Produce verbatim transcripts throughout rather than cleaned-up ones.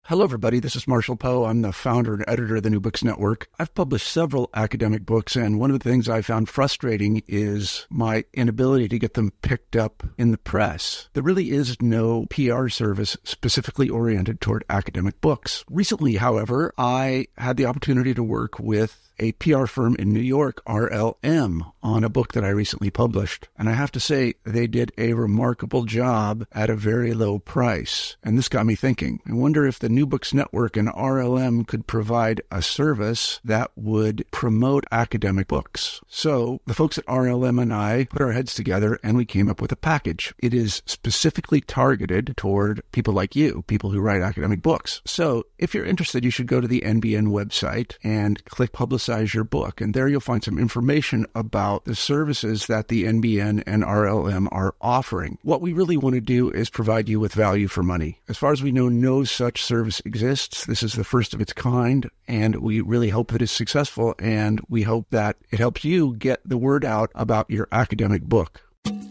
Hello, everybody. This is Marshall Poe. I'm the founder and editor of the New Books Network. I've published several academic books, and one of the things I found frustrating is my inability to get them picked up in the press. There really is no P R service specifically oriented toward academic books. Recently, however, I had the opportunity to work with a P R firm in New York, R L M, on a book that I recently published. And I have to say, they did a remarkable job at a very low price. And this got me thinking. I wonder if the New Books Network and R L M could provide a service that would promote academic books. So the folks at R L M and I put our heads together and we came up with a package. It is specifically targeted toward people like you, people who write academic books. So if you're interested, you should go to the N B N website and click Publicize your book, and there you'll find some information about the services that the N B N and R L M are offering. What we really want to do is provide you with value for money. As far as we know, no such service exists. This is the first of its kind, and we really hope that it's successful, and we hope that it helps you get the word out about your academic book.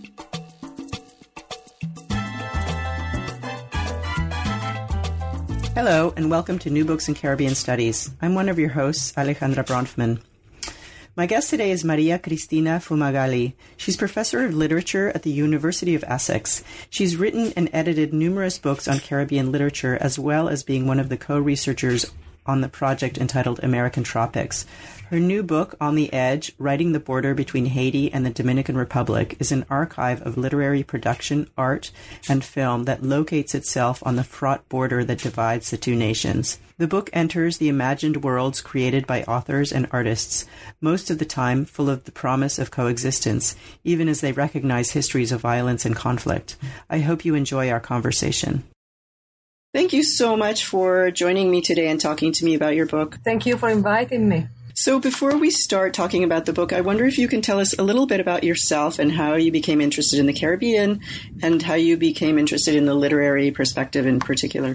Hello, and welcome to New Books in Caribbean Studies. I'm one of your hosts, Alejandra Bronfman. My guest today is Maria Cristina Fumagalli. She's professor of literature at the University of Essex. She's written and edited numerous books on Caribbean literature, as well as being one of the co-researchers on the project entitled American Tropics. Her new book, On the Edge, Writing the Border Between Haiti and the Dominican Republic, is an archive of literary production, art, and film that locates itself on the fraught border that divides the two nations. The book enters the imagined worlds created by authors and artists, most of the time full of the promise of coexistence, even as they recognize histories of violence and conflict. I hope you enjoy our conversation. Thank you so much for joining me today and talking to me about your book. Thank you for inviting me. So before we start talking about the book, I wonder if you can tell us a little bit about yourself and how you became interested in the Caribbean and how you became interested in the literary perspective in particular.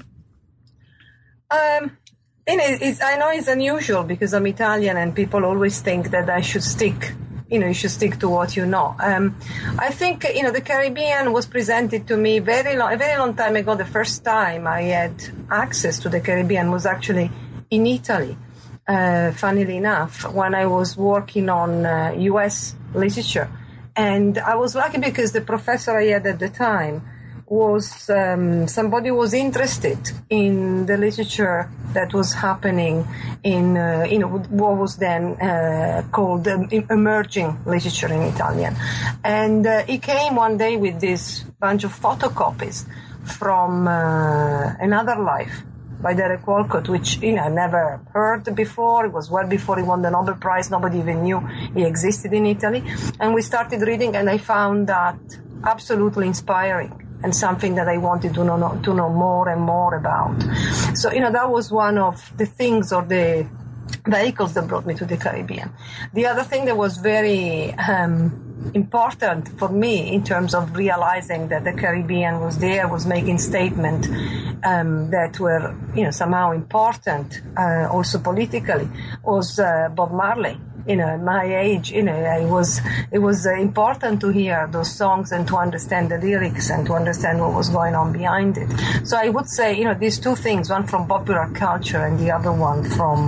Um, and it, it's, I know it's unusual because I'm Italian and people always think that I should stick, you know, you should stick to what you know. Um, I think, you know, the Caribbean was presented to me very long, a very long time ago. The first time I had access to the Caribbean was actually in Italy. Uh, funnily enough, when I was working on uh, U S literature. And I was lucky because the professor I had at the time was um, somebody who was interested in the literature that was happening in, uh, you know, what was then uh, called um, emerging literature in Italian. And uh, he came one day with this bunch of photocopies from uh, Another Life by Derek Walcott, which, you know, I never heard before. It was well before he won the Nobel Prize. Nobody even knew he existed in Italy. And we started reading, and I found that absolutely inspiring and something that I wanted to know, to know more and more about. So, you know, that was one of the things or the vehicles that brought me to the Caribbean. The other thing that was very um, important for me in terms of realizing that the Caribbean was there, was making statements um, that were, you know, somehow important, uh, also politically, was uh, Bob Marley. You know, at my age, you know, it was it was uh, important to hear those songs and to understand the lyrics and to understand what was going on behind it. So I would say, you know, these two things, one from popular culture and the other one from,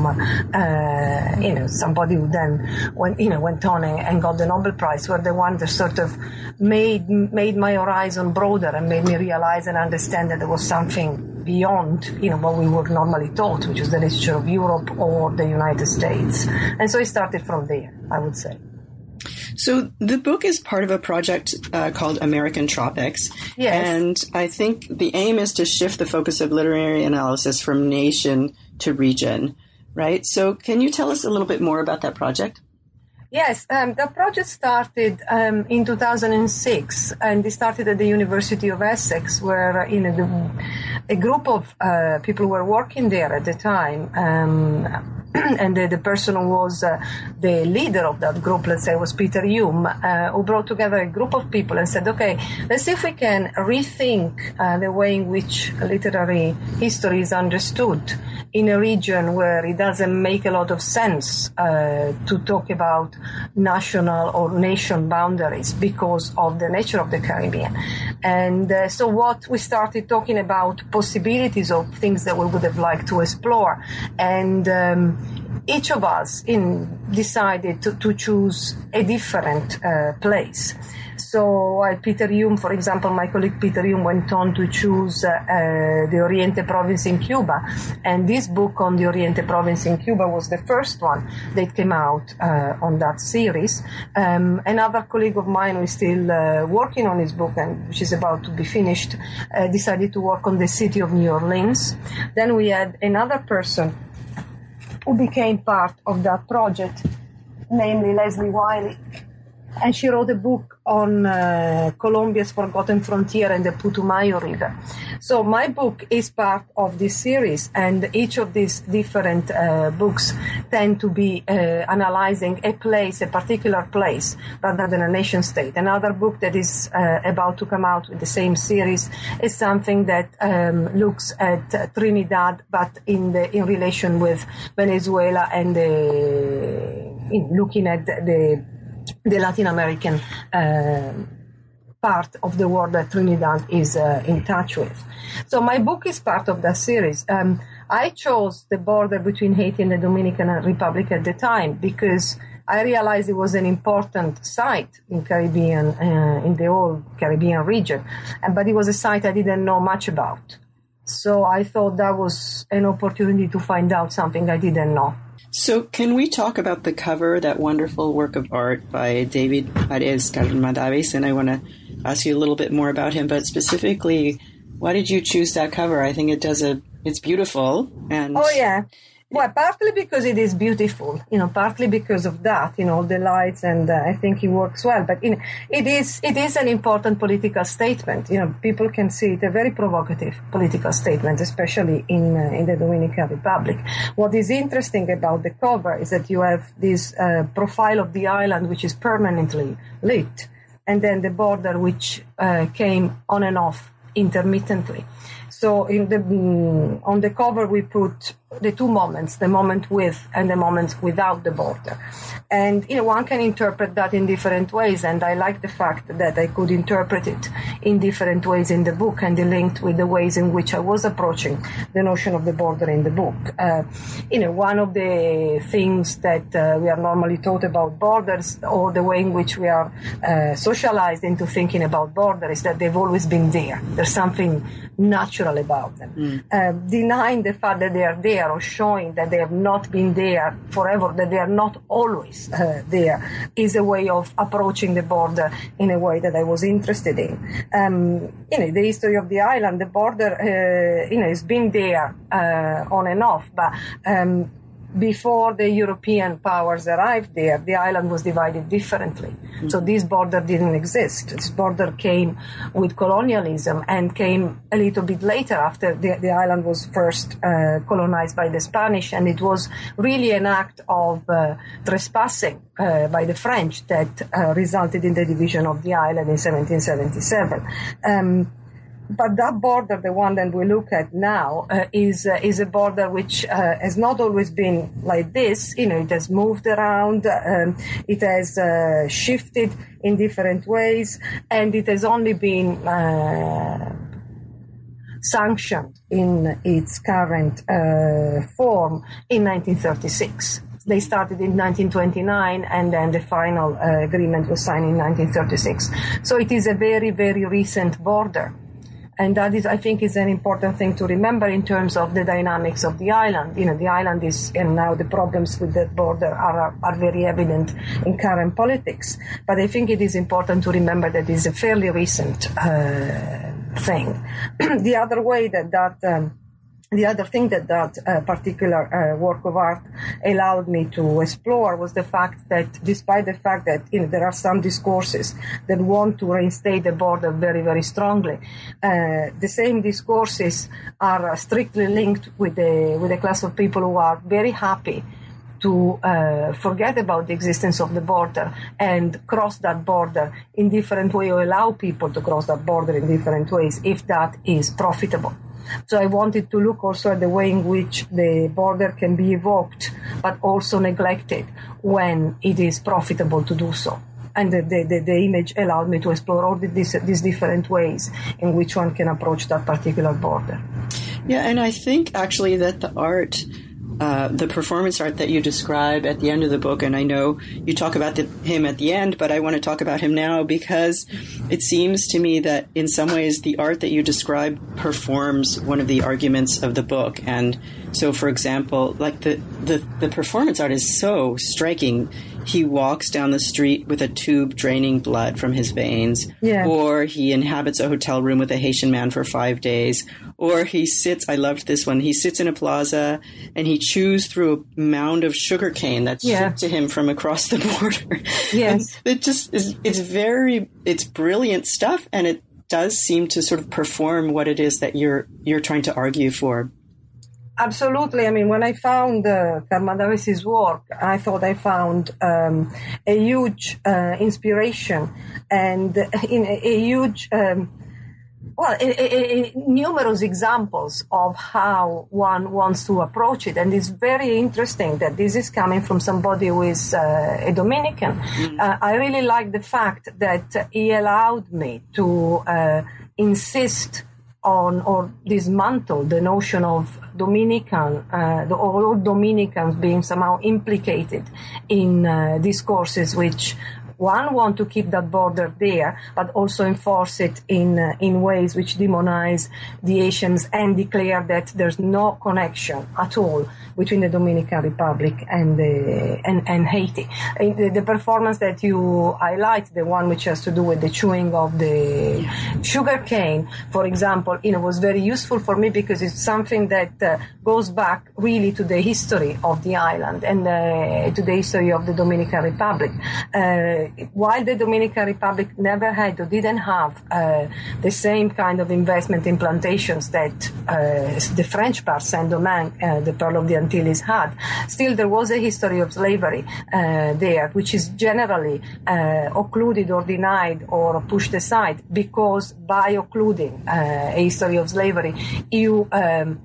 uh, you know, somebody who then went, you know, went on and, and got the Nobel Prize, were the one that sort of made made my horizon broader and made me realize and understand that there was something beyond, you know, what we were normally taught, which was the literature of Europe or the United States. And so it started from there, I would say. So the book is part of a project uh, called American Tropics. Yes. And I think the aim is to shift the focus of literary analysis from nation to region, right? So can you tell us a little bit more about that project? Yes, um, the project started um, in two thousand six, and it started at the University of Essex, where uh, you know the, a group of uh, people who were working there at the time um, and the, the person who was uh, the leader of that group, let's say, was Peter Hume, uh, who brought together a group of people and said, okay, let's see if we can rethink uh, the way in which literary history is understood in a region where it doesn't make a lot of sense uh, to talk about national or nation boundaries because of the nature of the Caribbean. And uh, so what we started talking about possibilities of things that we would have liked to explore. And um, each of us in, decided to, to choose a different uh, place. So uh, Peter Hume, for example, my colleague Peter Hume went on to choose uh, uh, the Oriente province in Cuba. And this book on the Oriente province in Cuba was the first one that came out uh, on that series. Um, another colleague of mine who is still uh, working on his book, and which is about to be finished, uh, decided to work on the city of New Orleans. Then we had another person who became part of that project, namely Leslie Wiley. And she wrote a book on uh, Colombia's Forgotten Frontier and the Putumayo River. So my book is part of this series, and each of these different uh, books tend to be uh, analyzing a place, a particular place, rather than a nation state. Another book that is uh, about to come out with the same series is something that um, looks at uh, Trinidad, but in the in relation with Venezuela and the, in looking at the, the the Latin American uh, part of the world that Trinidad is uh, in touch with. So my book is part of that series. Um, I chose the border between Haiti and the Dominican Republic at the time because I realized it was an important site in Caribbean, uh, in the whole Caribbean region, but it was a site I didn't know much about. So I thought that was an opportunity to find out something I didn't know. So can we talk about the cover, that wonderful work of art by David Paredes Carmadaves? And I want to ask you a little bit more about him, but specifically, why did you choose that cover? I think it does a, it's beautiful. And oh, yeah. Well, partly because it is beautiful, you know, partly because of that, you know, the lights, and uh, I think it works well. But you know, it is it is an important political statement. You know, people can see it a very provocative political statement, especially in uh, in the Dominican Republic. What is interesting about the cover is that you have this uh, profile of the island, which is permanently lit, and then the border, which uh, came on and off intermittently. So in the mm, on the cover we put the two moments, the moment with and the moment without the border. And, you know, one can interpret that in different ways, and I like the fact that I could interpret it in different ways in the book, and linked with the ways in which I was approaching the notion of the border in the book. Uh, you know, one of the things that uh, we are normally taught about borders, or the way in which we are uh, socialized into thinking about borders, is that they've always been there. There's something natural about them. Mm. Uh, denying the fact that they are there, or showing that they have not been there forever, that they are not always uh, there, is a way of approaching the border in a way that I was interested in. Um, you know, the history of the island, the border, uh, you know, has been there uh, on and off, but um, before the European powers arrived there, the island was divided differently. Mm-hmm. So this border didn't exist. This border came with colonialism, and came a little bit later, after the, the island was first uh, colonized by the Spanish, and it was really an act of uh, trespassing uh, by the French that uh, resulted in the division of the island in seventeen seventy-seven. Um, But that border, the one that we look at now, uh, is uh, is a border which uh, has not always been like this. You know, it has moved around, um, it has uh, shifted in different ways, and it has only been uh, sanctioned in its current uh, form in nineteen thirty-six. They started in nineteen twenty-nine, and then the final uh, agreement was signed in nineteen thirty-six. So it is a very, very recent border. And that is, I think, is an important thing to remember in terms of the dynamics of the island. You know, the island is, and now the problems with the border are are very evident in current politics. But I think it is important to remember that it is a fairly recent uh, thing. The other way that that um, the other thing that that uh, particular uh, work of art allowed me to explore was the fact that, despite the fact that you know there are some discourses that want to reinstate the border very, very strongly, uh, the same discourses are strictly linked with the with a class of people who are very happy to uh, forget about the existence of the border and cross that border in different ways, or allow people to cross that border in different ways if that is profitable. So I wanted to look also at the way in which the border can be evoked, but also neglected when it is profitable to do so. And the, the, the image allowed me to explore all these, these different ways in which one can approach that particular border. Yeah, and I think actually that the art, uh, the performance art that you describe at the end of the book, and I know you talk about the, him at the end, but I want to talk about him now because it seems to me that in some ways the art that you describe performs one of the arguments of the book. And so, for example, like the, the, the performance art is so striking. He walks down the street with a tube draining blood from his veins, yeah. Or he inhabits a hotel room with a Haitian man for five days, or he sits, I loved this one, he sits in a plaza and he chews through a mound of sugarcane that's yeah. shipped to him from across the border. Yes. And it just is, it's very, it's brilliant stuff, and it does seem to sort of perform what it is that you're, you're trying to argue for. Absolutely. I mean, when I found uh, Karma Davis's work, I thought I found um, a huge uh, inspiration and in a, a huge, um, well, a, a, a numerous examples of how one wants to approach it. And it's very interesting that this is coming from somebody who is uh, a Dominican. Mm. Uh, I really like the fact that he allowed me to uh, insist on or dismantle the notion of Dominican, uh, the, all Dominicans being somehow implicated in uh, discourses which one want to keep that border there, but also enforce it in uh, in ways which demonize the Haitians and declare that there's no connection at all between the Dominican Republic and the, and, and Haiti. The, the performance that you highlight, the one which has to do with the chewing of the sugar cane, for example, you know, was very useful for me because it's something that uh, goes back really to the history of the island and uh, to the history of the Dominican Republic. Uh, while the Dominican Republic never had or didn't have uh, the same kind of investment in plantations that uh, the French part, Saint-Domingue, uh, the Pearl of the Antilles had, still there was a history of slavery uh, there, which is generally uh, occluded or denied or pushed aside because by occluding uh, a history of slavery, you um,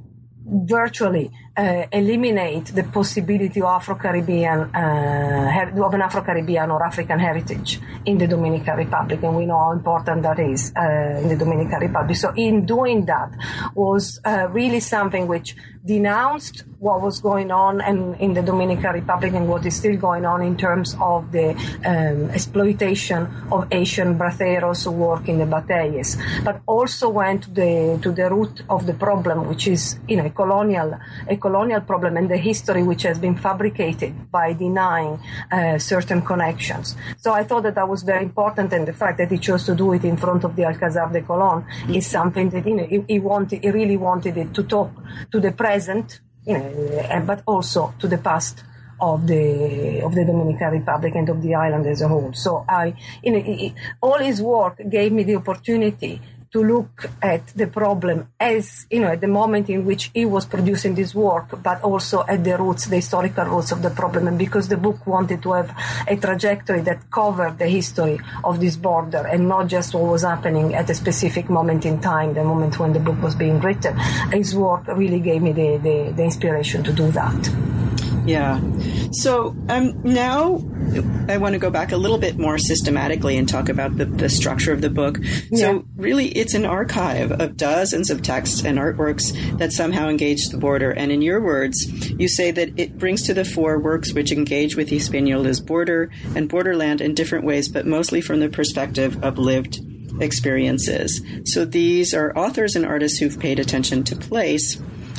virtually uh, eliminate the possibility of Afro-Caribbean, uh, her- of an Afro-Caribbean or African heritage in the Dominican Republic, and we know how important that is uh, in the Dominican Republic. So in doing that was uh, really something which denounced what was going on in, in the Dominican Republic and what is still going on in terms of the um, exploitation of Asian braceros who work in the batalles, but also went to the to the root of the problem, which is you know a colonial a colonial problem and the history which has been fabricated by denying uh, certain connections. So I thought that that was very important, and the fact that he chose to do it in front of the Alcazar de Colón mm-hmm. is something that you know he, he wanted he really wanted it to talk to the present, you know, but also to the past of the of the Dominican Republic and of the island as a whole. So I, you know, it, all his work gave me the opportunity to look at the problem as, you know, at the moment in which he was producing this work, but also at the roots, the historical roots of the problem. And because the book wanted to have a trajectory that covered the history of this border and not just what was happening at a specific moment in time, the moment when the book was being written, his work really gave me the, the, the inspiration to do that. Yeah. So um, now I want to go back a little bit more systematically and talk about the, the structure of the book. Yeah. So really, it's an archive of dozens of texts and artworks that somehow engage the border. And in your words, you say that it brings to the fore works which engage with Hispaniola's border and borderland in different ways, but mostly from the perspective of lived experiences. So these are authors and artists who've paid attention to place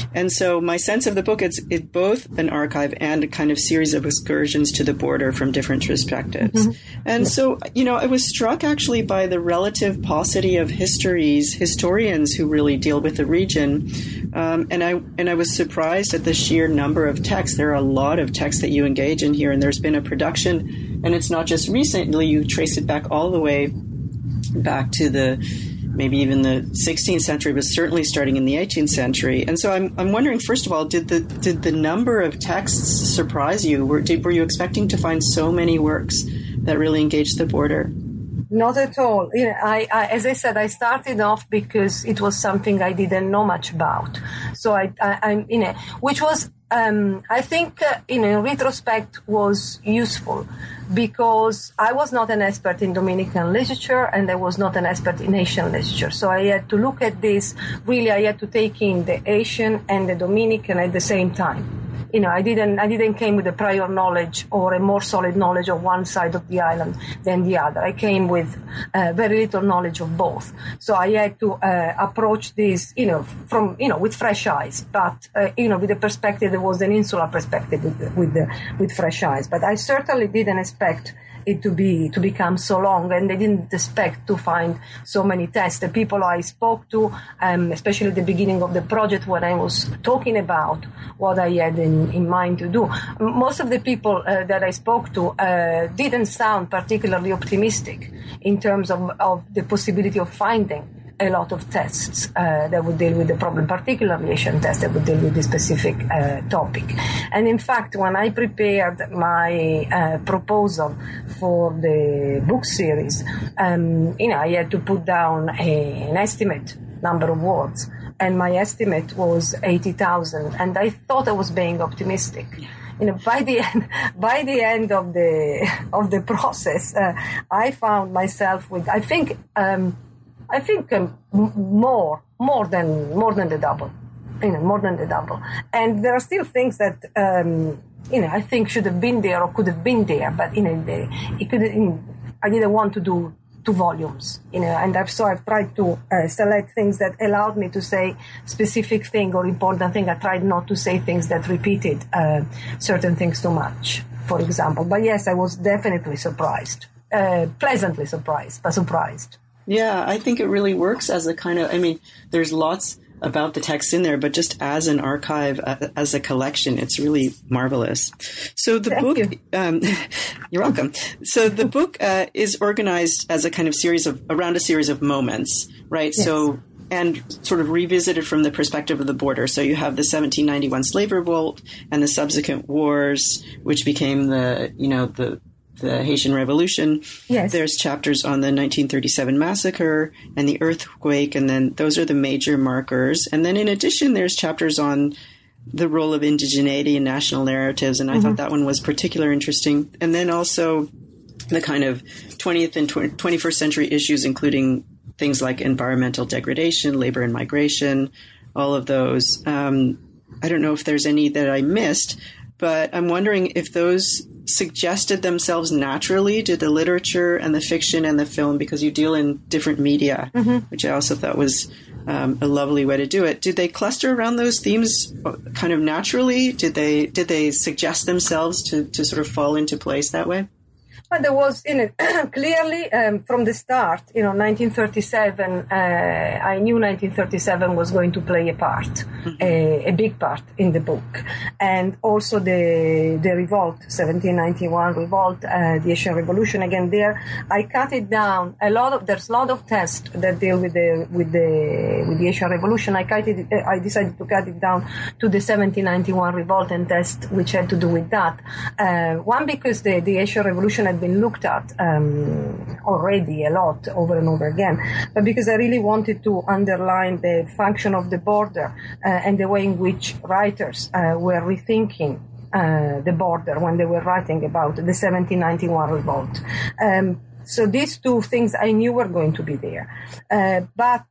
And so my sense of the book, it's, it's both an archive and a kind of series of excursions to the border from different perspectives. Mm-hmm. And yes. so, you know, I was struck actually by the relative paucity of histories, historians who really deal with the region. Um, and I and I was surprised at the sheer number of texts. There are a lot of texts that you engage in here, and there's been a production, and it's not just recently. You trace it back all the way back to the maybe even the sixteenth century, but certainly starting in the eighteenth century. And so I'm I'm wondering, first of all, did the did the number of texts surprise you? Were did, were you expecting to find so many works that really engaged the border? Not at all. You know, I, I, as I said, I started off because it was something I didn't know much about. So I, I, I'm, you know, which was, um, I think, uh, you know, in retrospect was useful because I was not an expert in Dominican literature and I was not an expert in Asian literature. So I had to look at this. Really, I had to take in the Asian and the Dominican at the same time. You know, I didn't, I didn't came with a prior knowledge or a more solid knowledge of one side of the island than the other. I came with uh, very little knowledge of both. So I had to uh, approach this, you know, from, you know, with fresh eyes, but, uh, you know, with the perspective that was an insular perspective with, with, the, with fresh eyes. But I certainly didn't expect it to be to become so long, and they didn't expect to find so many texts. The people I spoke to, um, especially at the beginning of the project when I was talking about what I had in, in mind to do, most of the people uh, that I spoke to uh, didn't sound particularly optimistic in terms of, of the possibility of finding a lot of tests uh, that would deal with the problem, particularly Asian tests that would deal with this specific uh, topic. And in fact, when I prepared my uh, proposal for the book series, um, you know, I had to put down a, an estimate number of words, and my estimate was eighty thousand, and I thought I was being optimistic. You know, by the end, by the end of the of the process, uh, I found myself with, I think. Um, I think um, more, more than, more than the double, you know, more than the double. And there are still things that, um, you know, I think should have been there or could have been there, but, you know, they, it could, you know, I didn't want to do two volumes, you know, and I've, so I've tried to uh, select things that allowed me to say specific thing or important thing. I tried not to say things that repeated uh, certain things too much, for example. But yes, I was definitely surprised, uh, pleasantly surprised, but surprised. Yeah, I think it really works as a kind of, I mean, there's lots about the text in there, but just as an archive, uh, as a collection, it's really marvelous. So the Thank book, you. Um, you're welcome. So the book uh, is organized as a kind of series of, around a series of moments, right? Yes. So, and sort of revisited from the perspective of the border. So you have the seventeen ninety-one slave revolt and the subsequent wars, which became the, you know, the, the Haitian Revolution. Yes. There's chapters on the nineteen thirty-seven massacre and the earthquake, and then those are the major markers. And then in addition, there's chapters on the role of indigeneity and national narratives, and I mm-hmm. thought that one was particularly interesting. And then also the kind of twentieth and twenty-first century issues, including things like environmental degradation, labor and migration, all of those. Um, I don't know if there's any that I missed, but I'm wondering if those suggested themselves naturally to the literature and the fiction and the film, because you deal in different media, mm-hmm. which I also thought was um, a lovely way to do it. Did they cluster around those themes kind of naturally? Did they did they suggest themselves to, to sort of fall into place that way? But there was, you know, clearly um, from the start, you know, nineteen thirty-seven, uh, I knew nineteen thirty-seven was going to play a part, mm-hmm. a, a big part in the book. And also the the revolt, seventeen ninety-one revolt, uh, the Asian Revolution. Again, there, I cut it down. A lot of, there's a lot of tests that deal with the, with the, with the Asian Revolution. I cut it, I decided to cut it down to the seventeen ninety-one revolt and test which had to do with that. Uh, one, because the, the Asian Revolution had been looked at um, already a lot over and over again, but because I really wanted to underline the function of the border uh, and the way in which writers uh, were rethinking uh, the border when they were writing about the seventeen ninety-one revolt. Um, so these two things I knew were going to be there. Uh, but,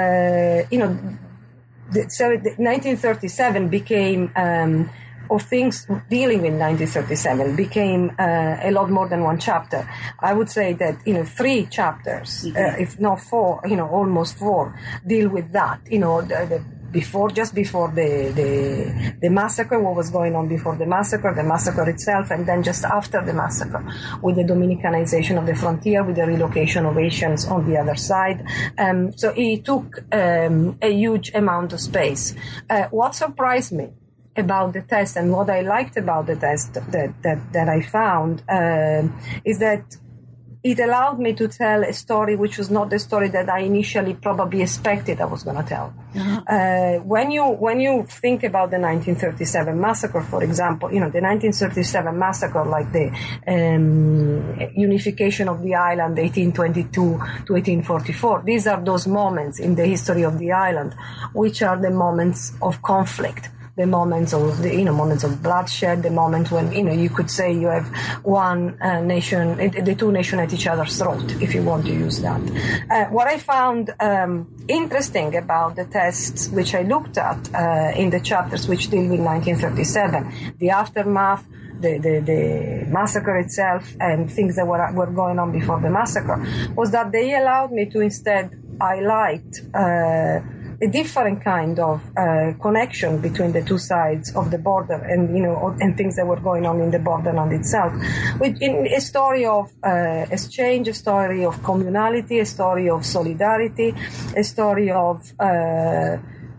uh, you know, the, so the nineteen thirty-seven became... Um, or things dealing with nineteen thirty-seven became uh, a lot more than one chapter. I would say that, you know, three chapters, mm-hmm. uh, if not four, you know, almost four, deal with that. You know, the, the, before, just before the, the, the massacre, what was going on before the massacre, the massacre itself, and then just after the massacre, with the Dominicanization of the frontier, with the relocation of Haitians on the other side. Um, so he took um, a huge amount of space. Uh, what surprised me about the test and what I liked about the test that, that, that I found uh, is that it allowed me to tell a story which was not the story that I initially probably expected I was going to tell. Uh-huh. Uh, when you when you think about the nineteen thirty-seven massacre, for example, you know, the nineteen thirty-seven massacre, like the um, unification of the island, eighteen twenty-two to eighteen forty-four, these are those moments in the history of the island, which are the moments of conflict. The moments of the, you know, moments of bloodshed, the moment when, you know, you could say you have one uh, nation, the two nations at each other's throat, if you want to use that. Uh, what I found um, interesting about the tests which I looked at uh, in the chapters which deal with nineteen thirty-seven, the aftermath, the, the, the massacre itself, and things that were, were going on before the massacre, was that they allowed me to instead highlight uh, a different kind of uh, connection between the two sides of the border, and you know, and things that were going on in the borderland itself. With in a story of uh, exchange, a story of communality, a story of solidarity, a story of uh,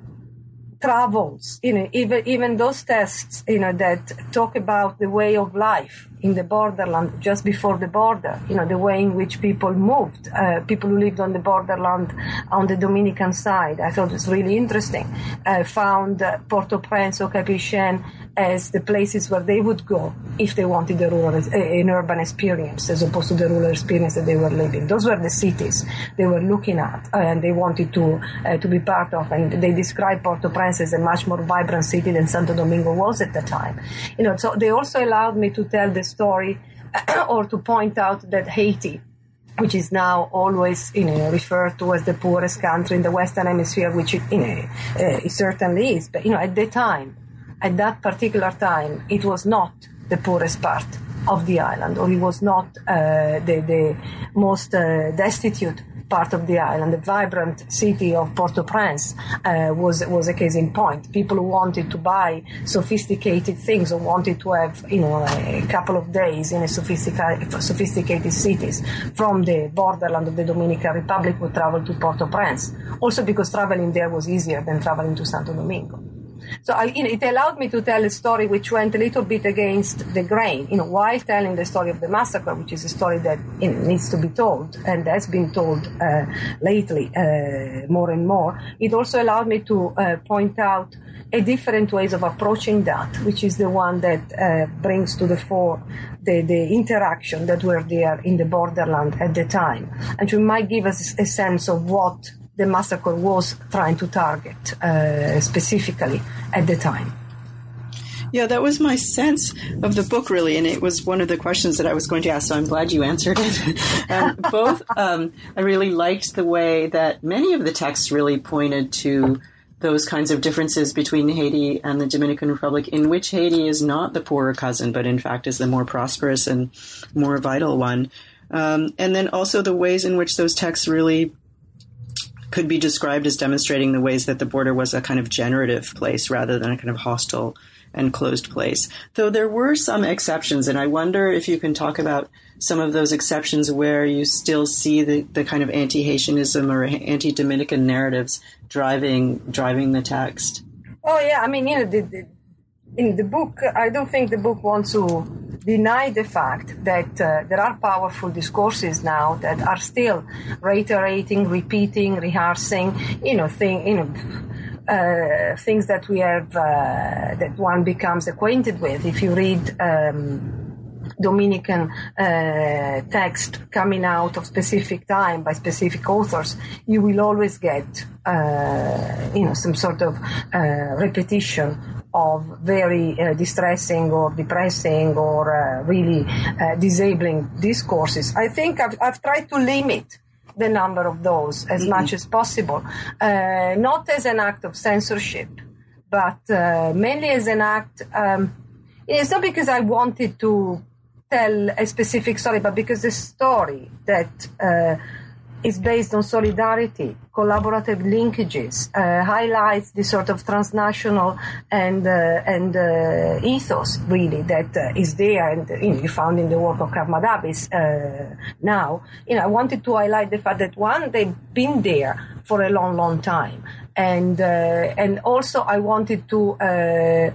travels. You know, even even those tests, you know, that talk about the way of life in the borderland just before the border, you know, the way in which people moved, uh, people who lived on the borderland on the Dominican side. I thought it was really interesting. I found uh, Port-au-Prince or Cap-Haïtien as the places where they would go if they wanted a rural, an urban experience, as opposed to the rural experience that they were living. Those were the cities they were looking at, uh, and they wanted to uh, to be part of. And they described Port-au-Prince as a much more vibrant city than Santo Domingo was at the time. You know, so they also allowed me to tell the story or to point out that Haiti, which is now always, you know, referred to as the poorest country in the Western Hemisphere, which it, you know, uh, it certainly is. But, you know, at the time, at that particular time, it was not the poorest part of the island, or it was not uh, the, the most uh, destitute part of the island. The vibrant city of Port-au-Prince uh, was was a case in point. People who wanted to buy sophisticated things, or wanted to have, you know, a couple of days in a sophisticated sophisticated cities from the borderland of the Dominican Republic would travel to Port-au-Prince. Also because traveling there was easier than traveling to Santo Domingo. So I, you know, it allowed me to tell a story which went a little bit against the grain, you know, while telling the story of the massacre, which is a story that, you know, needs to be told and has been told uh, lately uh, more and more. It also allowed me to uh, point out a different ways of approaching that, which is the one that uh, brings to the fore the, the interaction that were there in the borderland at the time, and which might give us a sense of what the massacre was trying to target uh, specifically at the time. Yeah, that was my sense of the book, really, and it was one of the questions that I was going to ask, so I'm glad you answered it. um, both, um, I really liked the way that many of the texts really pointed to those kinds of differences between Haiti and the Dominican Republic, in which Haiti is not the poorer cousin, but in fact is the more prosperous and more vital one. Um, and then also the ways in which those texts really could be described as demonstrating the ways that the border was a kind of generative place rather than a kind of hostile and closed place. Though there were some exceptions, and I wonder if you can talk about some of those exceptions where you still see the, the kind of anti-Haitianism or anti-Dominican narratives driving driving the text. Oh, yeah. I mean, you know, the, the, in the book, I don't think the book wants to deny the fact that uh, there are powerful discourses now that are still reiterating, repeating, rehearsing, you know, thing, you know, uh, things that we have, uh, that one becomes acquainted with. If you read um, Dominican uh, text coming out of specific time by specific authors, you will always get, uh, you know, some sort of uh, repetition of very uh, distressing or depressing or uh, really uh, disabling discourses. I think I've, I've tried to limit the number of those as mm-hmm. much as possible, uh, not as an act of censorship, but uh, mainly as an act, um, it's not because I wanted to tell a specific story, but because the story that uh, is based on solidarity, collaborative linkages, uh, highlights the sort of transnational and uh, and uh, ethos really that uh, is there, and you know, you found in the work of Krav Madabis uh, now. You know, I wanted to highlight the fact that one, they've been there for a long, long time, and uh, and also I wanted to uh,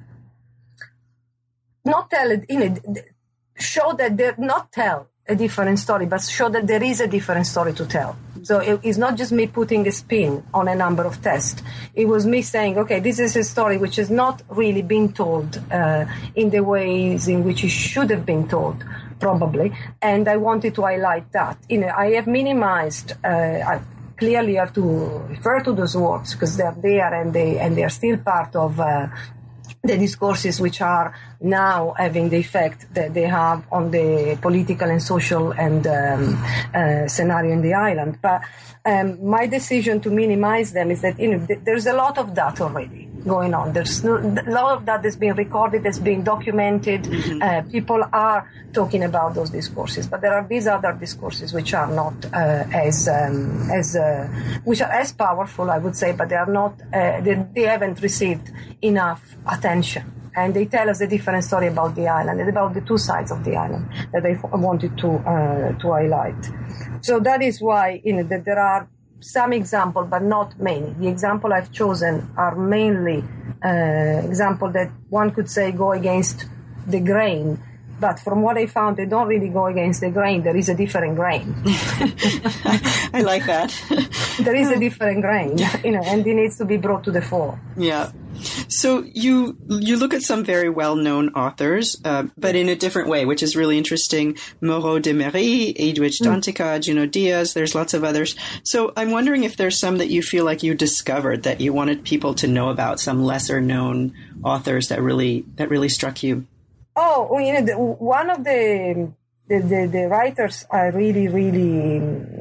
not tell it, you know, show that they're not tell. a different story, but show that there is a different story to tell. So it, it's not just me putting a spin on a number of tests. It was me saying, okay, this is a story which has not really been told uh, in the ways in which it should have been told, probably. And I wanted to highlight that. You know, I have minimized. Uh, I clearly have to refer to those works because they're there and they and they are still part of. Uh, the discourses which are now having the effect that they have on the political and social and um, uh, scenario in the island. But um, my decision to minimize them is that, you know, th- there's a lot of that already going on. There's no, a lot of that that's been recorded, that's been documented. Mm-hmm. Uh, people are talking about those discourses, but there are these other discourses which are not uh, as um, as uh, which are as powerful, I would say, but they are not. Uh, they, they haven't received enough attention. And they tell us a different story about the island and about the two sides of the island that I wanted to uh, to highlight. So that is why, you know, that there are some examples, but not many. The example I've chosen are mainly uh, examples that one could say go against the grain. But from what I found, they don't really go against the grain. There is a different grain. I like that. There is a different grain, you know, and it needs to be brought to the fore. Yeah. So you you look at some very well-known authors, uh, but in a different way, which is really interesting. Moreau de Mery, Edwidge Danticat, mm. Junot Diaz, there's lots of others. So I'm wondering if there's some that you feel like you discovered that you wanted people to know about, some lesser-known authors that really that really struck you. Oh, well, you know, the, one of the, the the the writers I really, really,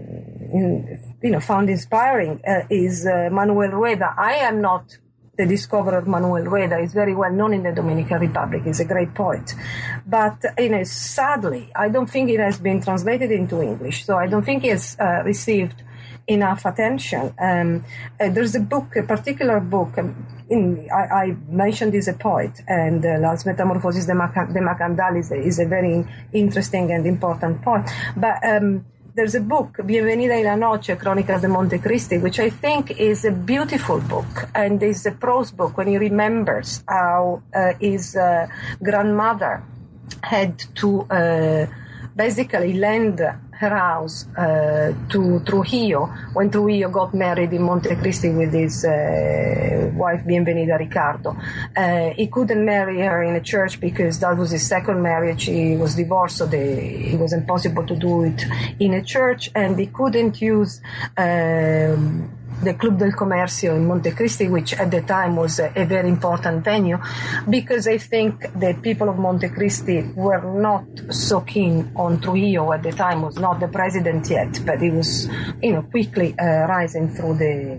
you know, found inspiring uh, is uh, Manuel Rueda. I am not the discoverer of Manuel Rueda. He's very well known in the Dominican Republic. He's a great poet. But, you know, sadly, I don't think it has been translated into English. So I don't think he has uh, received enough attention. Um, uh, there's a book, a particular book, um, in, I, I mentioned he's a poet, and uh, Las Metamorphoses de, Mac- de Macandal is a, is a very interesting and important poet. But um, there's a book, Bienvenida y la Noche, Crónicas de Montecristi, which I think is a beautiful book, and is a prose book when he remembers how uh, his uh, grandmother had to uh, basically lend her house uh, to Trujillo when Trujillo got married in Montecristi with his uh, wife Bienvenida Ricardo. Uh, he couldn't marry her in a church because that was his second marriage. He was divorced, so they, it was impossible to do it in a church, and he couldn't use um, the Club del Comercio in Montecristi, which at the time was a, a very important venue, because I think the people of Montecristi were not so keen on Trujillo at the time, was not the president yet, but he was, you know, quickly uh, rising through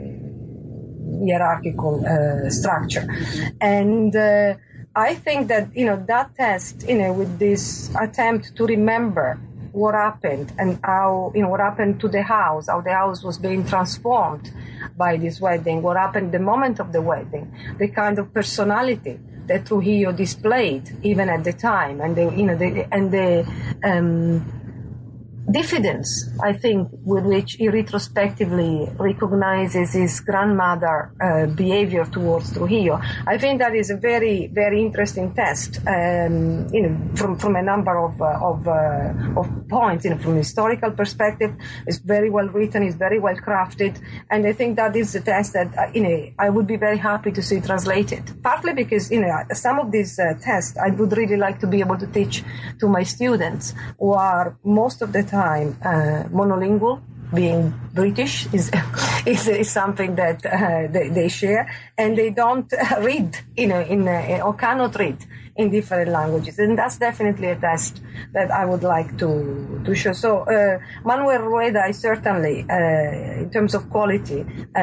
the hierarchical uh, structure. And uh, I think that, you know, that test, you know, with this attempt to remember what happened and how, you know, what happened to the house, how the house was being transformed by this wedding, what happened the moment of the wedding, the kind of personality that Trujillo displayed even at the time, and the, you know, the, and the um, diffidence, I think, with which he retrospectively recognizes his grandmother uh, behavior towards Trujillo. I think that is a very, very interesting test, um, you know, from, from a number of uh, of, uh, of points. You know, from a historical perspective, it's very well written, it's very well crafted, and I think that is a test that uh, you know I would be very happy to see translated. Partly because, you know, some of these uh, tests I would really like to be able to teach to my students, who are most of the time uh, monolingual. Being British is is, is something that uh, they, they share, and they don't read, you know, in uh, or cannot read in different languages. And that's definitely a test that I would like to, to show. So, uh, Manuel Rueda is certainly, uh, in terms of quality, uh,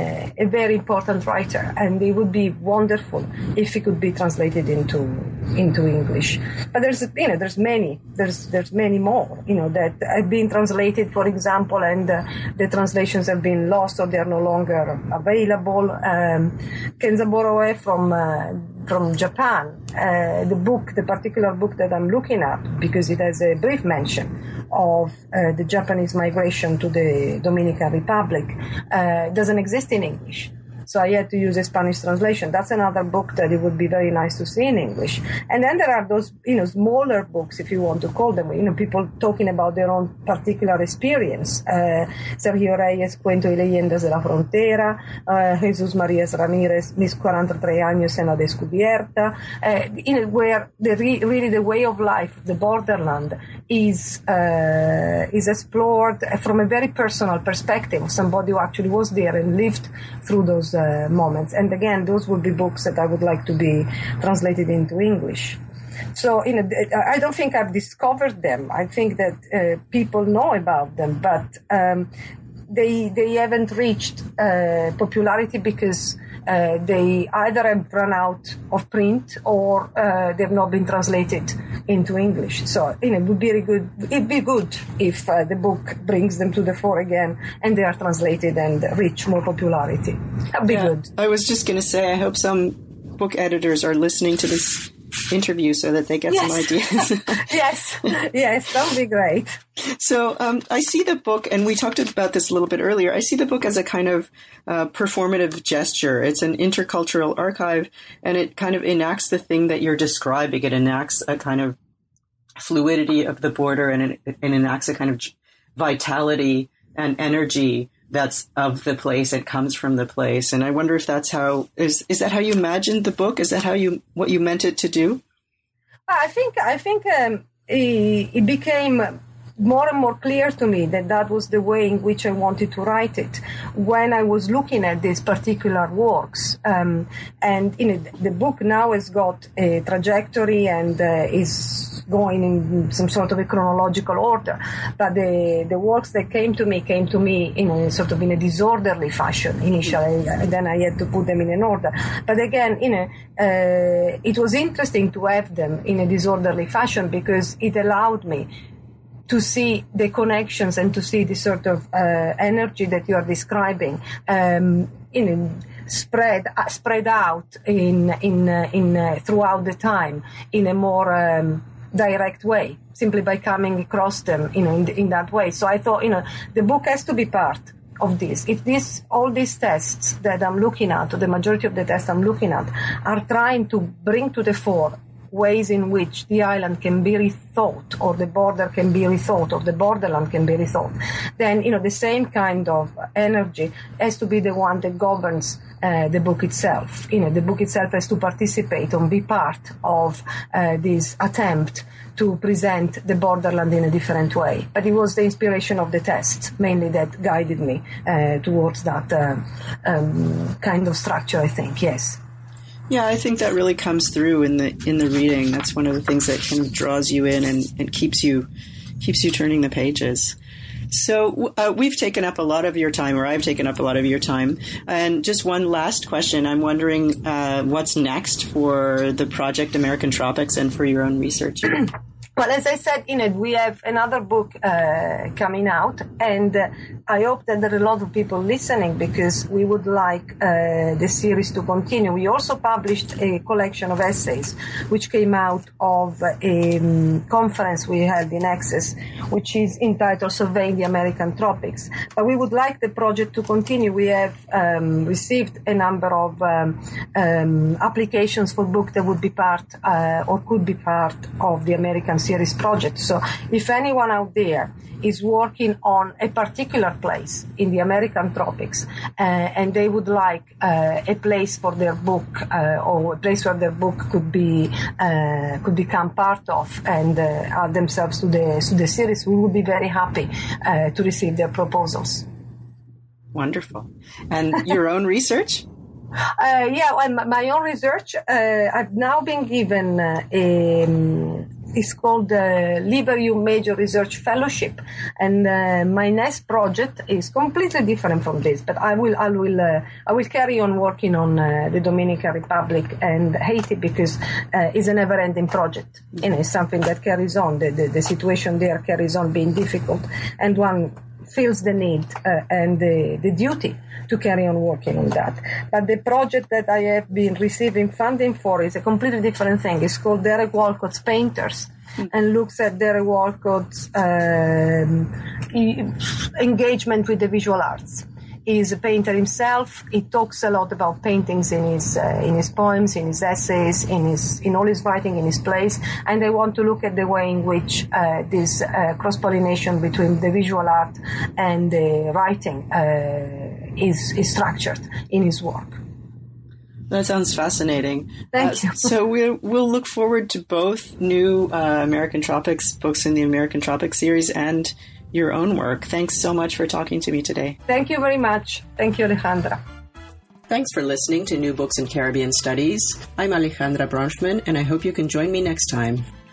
a very important writer, and it would be wonderful if he could be translated into, into English. But there's, you know, there's many, there's, there's many more, you know, that have been translated, for example, and uh, the translations have been lost or they are no longer available. Um, Kenzaburo Oe from, uh, from Japan, uh, the book, the particular book that I'm looking at, because it has a brief mention of uh, the Japanese migration to the Dominican Republic, uh, doesn't exist in English. So I had to use a Spanish translation. That's another book that it would be very nice to see in English. And then there are those, you know, smaller books, if you want to call them, you know, people talking about their own particular experience. Uh, Sergio Reyes, Cuento y Leyendas de la Frontera, uh, Jesus Marias Ramirez, Mis cuarenta y tres años en la Descubierta, uh, you know, where the re- really the way of life, the borderland, is uh, is explored from a very personal perspective of somebody who actually was there and lived through those uh, moments. And again, those would be books that I would like to be translated into English. So, you know, I don't think I've discovered them. I think that uh, people know about them, but um, they they haven't reached uh, popularity because uh, they either have run out of print or uh, they've not been translated into English. So, you know, it would be very good. It'd be good if uh, the book brings them to the fore again and they are translated and reach more popularity. That'd be yeah, good. I was just going to say, I hope some book editors are listening to this interview so that they get yes. some ideas. yes, yes, that would be great. So um, I see the book, and we talked about this a little bit earlier, I see the book as a kind of uh, performative gesture. It's an intercultural archive, and it kind of enacts the thing that you're describing. It enacts a kind of fluidity of the border, and it, it enacts a kind of vitality and energy that's of the place. It comes from the place. And I wonder if that's how, is, is that how you imagined the book? Is that how you, what you meant it to do? I think, I think um, it, it became more and more clear to me that that was the way in which I wanted to write it when I was looking at these particular works. Um, and you know, the book now has got a trajectory and uh, is going in some sort of a chronological order. But the, the works that came to me came to me in a sort of in a disorderly fashion initially, and then I had to put them in an order. But again, you know, uh, it was interesting to have them in a disorderly fashion because it allowed me to see the connections and to see the sort of uh, energy that you are describing, um, you know, spread uh, spread out in in uh, in uh, throughout the time in a more um, direct way, simply by coming across them, you know, in, in that way. So I thought, you know, the book has to be part of this. If this, all these tests that I'm looking at, or the majority of the tests I'm looking at, are trying to bring to the fore ways in which the island can be rethought, or the border can be rethought, or the borderland can be rethought, then, you know, the same kind of energy has to be the one that governs uh, the book itself. You know, the book itself has to participate and be part of uh, this attempt to present the borderland in a different way. But it was the inspiration of the tests mainly that guided me uh, towards that uh, um, kind of structure, I think, yes. Yeah, I think that really comes through in the in the reading. That's one of the things that kind of draws you in and, and keeps you keeps you turning the pages. So uh, we've taken up a lot of your time, or I've taken up a lot of your time. And just one last question. I'm wondering uh, what's next for the project American Tropics and for your own research. Well, as I said, you know, we have another book uh, coming out, and uh, I hope that there are a lot of people listening because we would like uh, the series to continue. We also published a collection of essays which came out of a um, conference we held in Access, which is entitled Surveying the American Tropics. But we would like the project to continue. We have um, received a number of um, um, applications for books that would be part uh, or could be part of the American series project. So if anyone out there is working on a particular place in the American tropics uh, and they would like uh, a place for their book uh, or a place where their book could be uh, could become part of and uh, add themselves to the to the series, we would be very happy uh, to receive their proposals. Wonderful. And your own research? Uh, yeah, well, my own research, uh, I've now been given uh, a, um, it's called the Liberum Major Research Fellowship, and uh, my next project is completely different from this. But I will, I will, uh, I will carry on working on uh, the Dominican Republic and Haiti because uh, it's a never-ending project. You know, it's something that carries on. The, the the situation there carries on being difficult, and one feels the need uh, and the, the duty to carry on working on that. But the project that I have been receiving funding for is a completely different thing. It's called Derek Walcott's Painters, mm. and looks at Derek Walcott's um, e- engagement with the visual arts. He's a painter himself. He talks a lot about paintings in his uh, in his poems, in his essays, in his in all his writing, in his plays. And I want to look at the way in which uh, this uh, cross-pollination between the visual art and the writing uh, is is structured in his work. That sounds fascinating. Thank uh, you. So we'll, we'll look forward to both new uh, American Tropics books in the American Tropics series and your own work. Thanks so much for talking to me today. Thank you very much. Thank you, Alejandra. Thanks for listening to New Books in Caribbean Studies. I'm Alejandra Bronfman, and I hope you can join me next time.